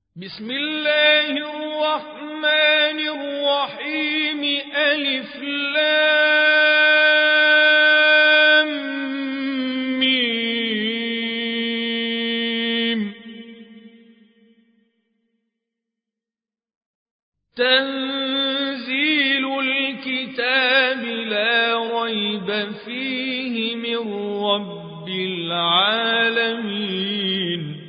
بسم الله الرحمن الرحيم. ألف لام ميم. تنزيل الكتاب لا ريب فيه من رب العالمين.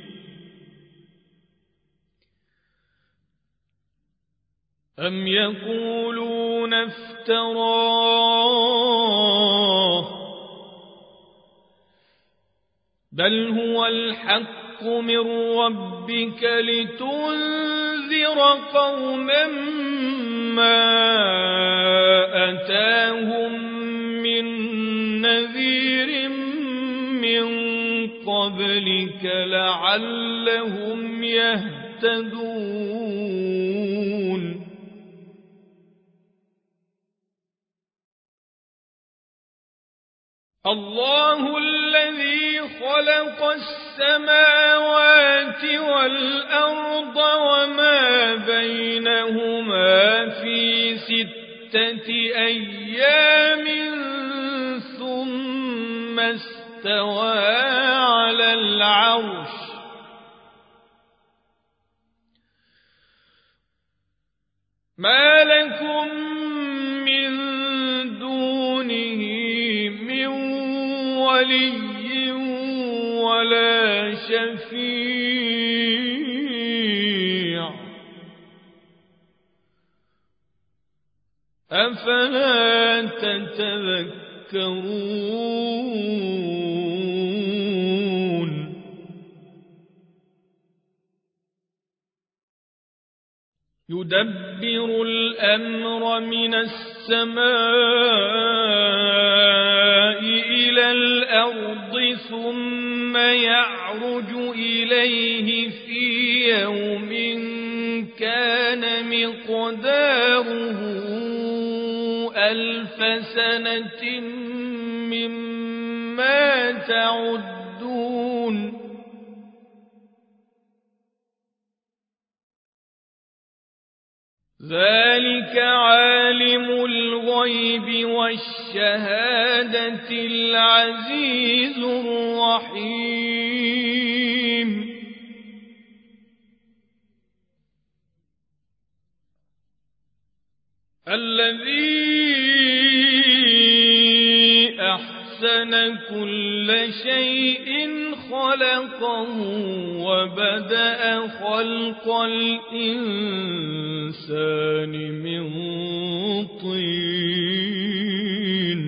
أم يقولون افتراه بل هو الحق من ربك لتنذر قوما ما أتاهم من نذير من قبلك لعلهم يهتدون. الله الذي خلق السماوات والأرض وما بينهما في 6 أيام ثم استوى على العرش. ما لكم من دونه من ولي ولا شفيع أفلا تتذكرون. يدبر الأمر من السماء إلى الأرض ثم يعرج إليه في يوم كان مقداره 1000 سنة مما تعدون. ذلك عالم الغيب والشهادة العزيز الرحيم. الذي أحسن كل شيء خلقه وبدأ خلق الإنسان من طين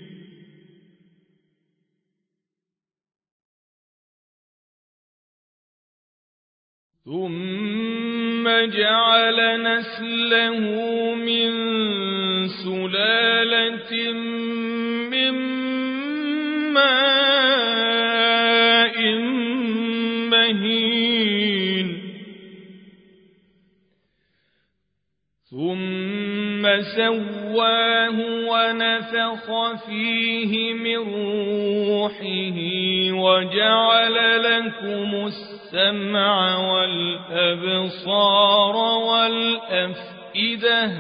ثم جعل نسله من سلالة من ماء مهين ثم سواه ونفخ فيه من روحه وجعل لكم السمع والأبصار والأفئدة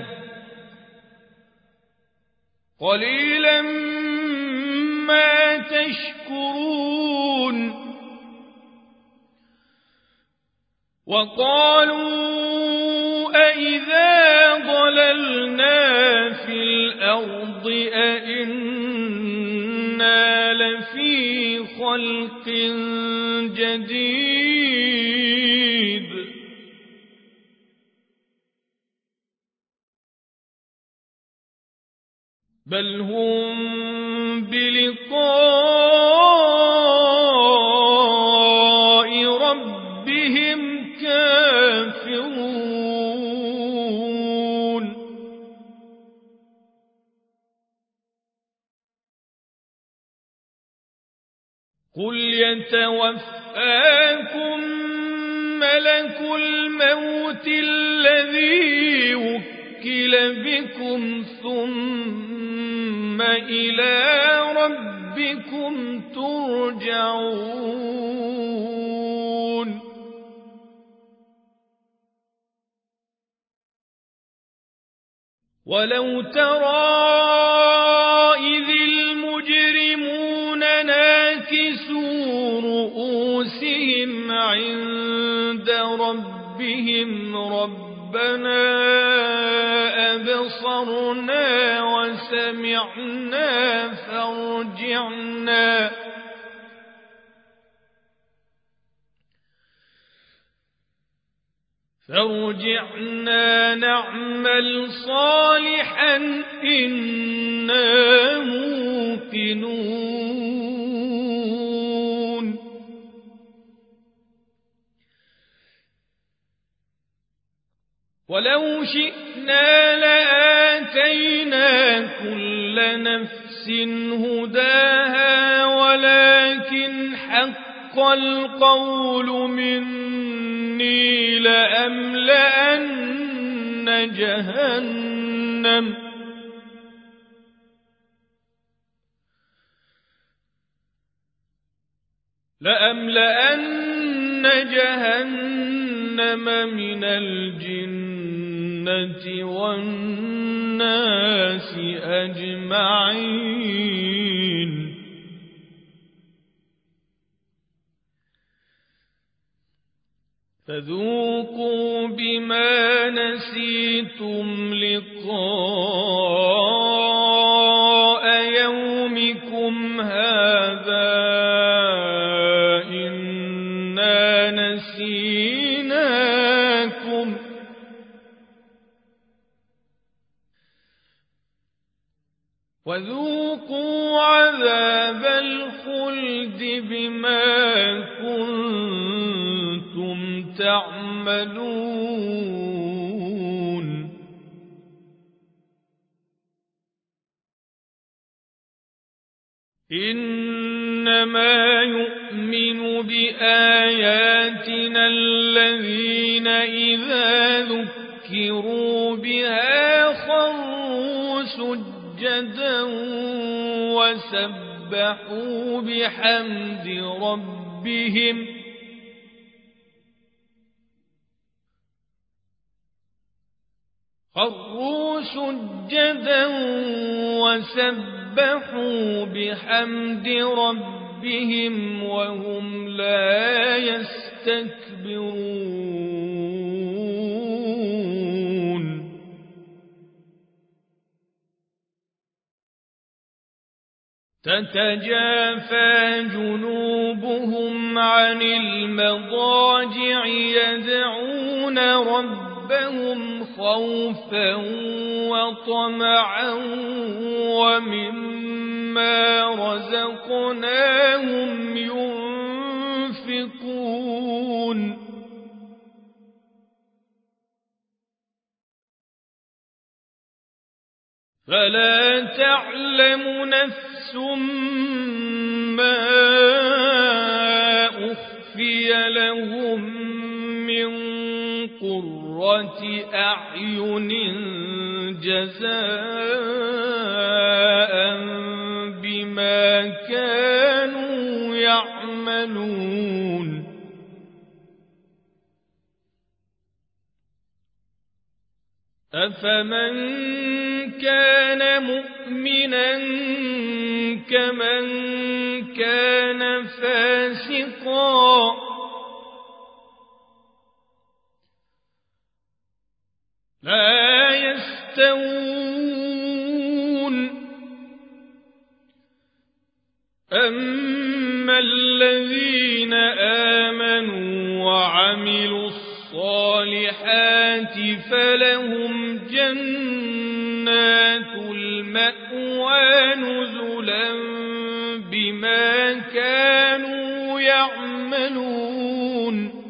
قليلا ما تشكرون. وقالوا أإذا ضللنا في الأرض أإنا لفي خلق جديد بل هم بلقاء ربهم كافرون. قل يتوفاكم ملك الموت الذي وكل بكم ثم إلى ربكم ترجعون. ولو ترى إذ المجرمون ناكسوا رؤوسهم عند ربهم ربنا أبصرنا وسمعنا فارجعنا نعمل صالحا إنا موقنون ولو شئنا لآتينا كل نفس هداها ولكن حق القول مني لأملأن جهنم من الجنة والناس أجمعين فذوقوا بما نسيتم لقاء يومكم هذا إنا نسيناكم وذوقوا عذاب الخلد بما كنتم تعملون إنما يؤمن بآياتنا الذين إذا ذكروا بها خروا سجدا وسبحوا بحمد ربهم وهم لا يستكبرون تتجافى جنوبهم عن المضاجع يدعون ربهم خوفا وطمعا ومما رزقناهم ينفقون فلا تعلم نفس ما أخفي لهم من قرة أعين جزاء بما كانوا يعملون أفمن كان مؤمنا كمن كان فاسقا لا يستوون أما الذين آمنوا وعملوا الصالحات فلهم جنات المأوى نزلا بما كانوا يعملون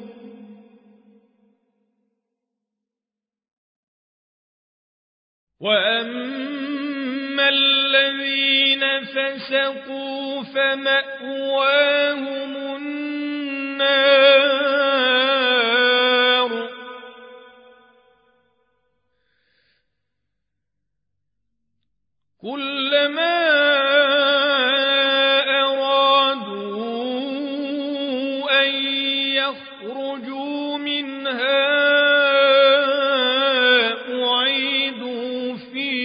وأما الذين فسقوا فمأواهم النار كلما أرادوا أن يخرجوا منها أعيدوا فيها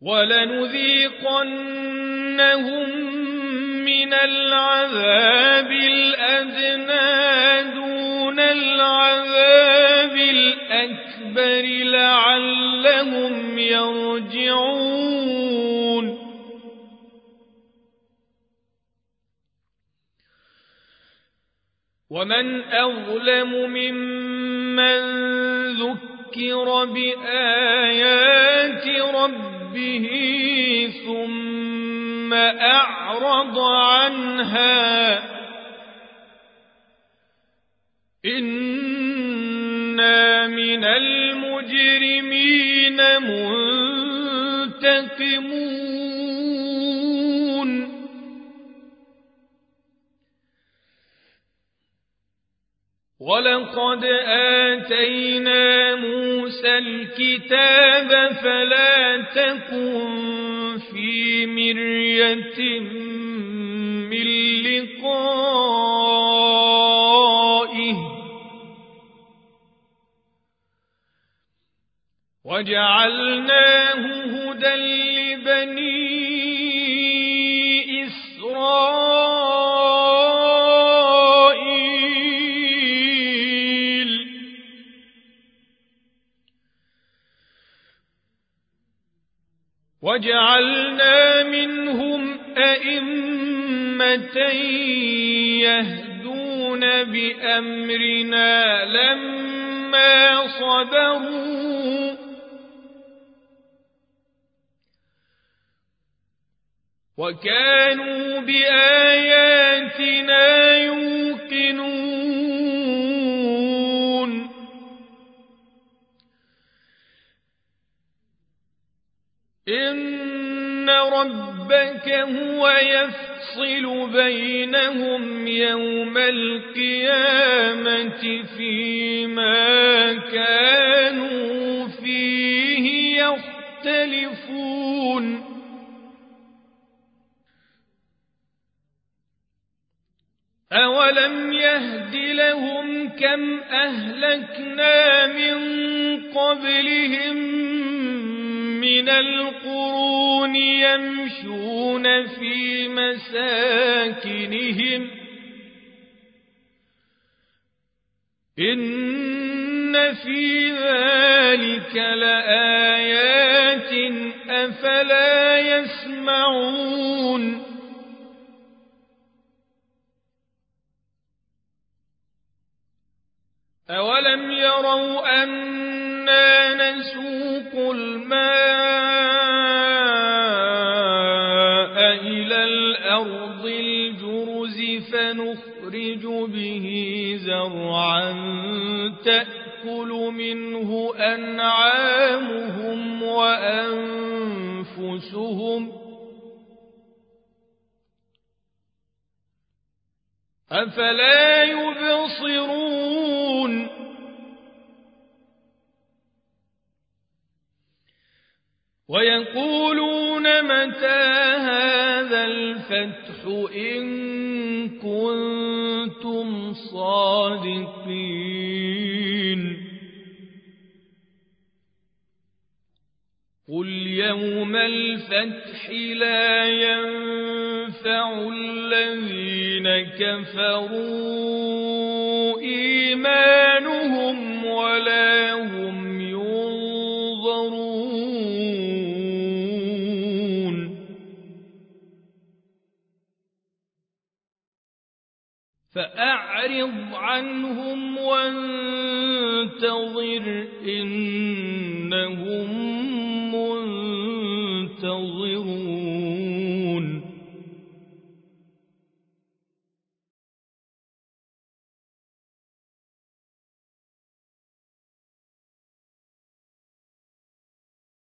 ولنذيقنهم من العذاب الأدنى دون العذاب الأكبر لعلهم يرجعون ومن أظلم ممن ذكر بآيات ربه ثم أعرض عنها إنا من المجرمين منتقمون ولقد آتينا موسى الكتاب فلا تكن في مرية من لقائه وجعلناه هدى لبني إسرائيل وجعلنا منهم أئمة يهدون بأمرنا لما صبروا وكانوا بآياتنا يوقنون إن ربك هو يفصل بينهم يوم القيامة فيما كانوا فيه يختلفون أولم يهد لهم كم أهلكنا من قبلهم من القرون يمشون في مساكنهم إن في ذلك لآيات أفلا يسمعون أولم يروا أنا نسوق الماء إلى الأرض الجرز فنخرج به زرعا تأكل منه أنعامهم وأنفسهم أفلا يبصرون ويقولون متى هذا الفتح إن كنتم صادقين قل يوم الفتح لا ينفع الذين كفروا إيمانهم ولا هم ينظرون فأعرض عنهم وانتظر إنهم